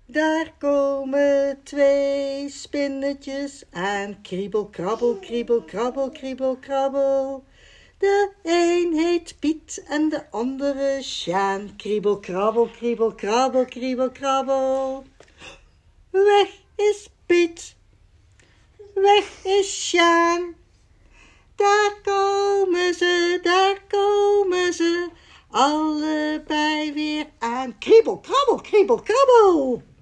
Daar komen twee spinnetjes aan. Kriebel, krabbel, kriebel, krabbel, kriebel, krabbel. De een heet Piet en de andere Sjaan. Kriebel, krabbel, kriebel, krabbel, kriebel, krabbel. Weg is Piet, weg is Sjaan. Daar komen ze, allebei weer aan. Kriebel, krabbel, kriebel, krabbel.